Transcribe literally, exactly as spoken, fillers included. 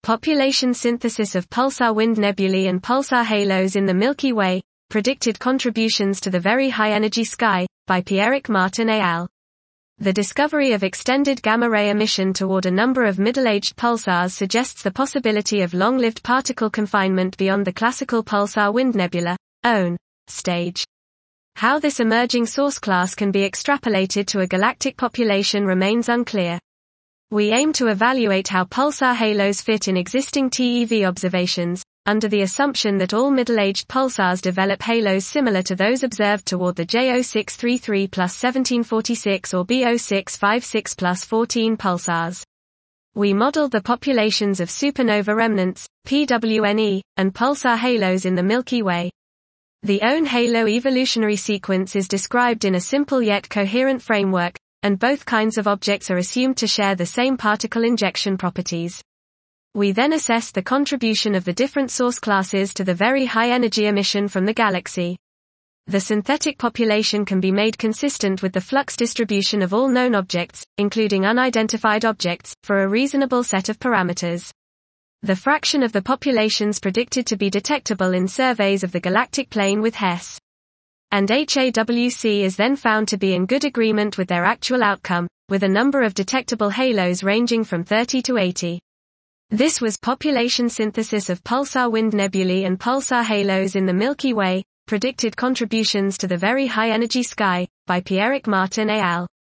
Population synthesis of pulsar wind nebulae and pulsar halos in the Milky Way, predicted contributions to the Very High Energy Sky, by Pierrick Martin et al. The discovery of extended gamma-ray emission toward a number of middle-aged pulsars suggests the possibility of long-lived particle confinement beyond the classical pulsar wind nebula, O N E, stage. How this emerging source class can be extrapolated to a galactic population remains unclear. We aim to evaluate how pulsar halos fit in existing T E V observations, under the assumption that all middle-aged pulsars develop halos similar to those observed toward the J zero six thirty-three plus seventeen forty-six or B zero six fifty-six plus fourteen pulsars. We modeled the populations of supernova remnants, P W N E, and pulsar halos in the Milky Way. The O N E halo evolutionary sequence is described in a simple yet coherent framework, and both kinds of objects are assumed to share the same particle injection properties. We then assess the contribution of the different source classes to the very high energy emission from the galaxy. The synthetic population can be made consistent with the flux distribution of all known objects, including unidentified objects, for a reasonable set of parameters. The fraction of the populations predicted to be detectable in surveys of the galactic plane with Hess and H A W C is then found to be in good agreement with their actual outcome, with a number of detectable halos ranging from thirty to eighty. This was population synthesis of pulsar wind nebulae and pulsar halos in the Milky Way, predicted contributions to the Very High Energy Sky, by Pierrick Martin et al.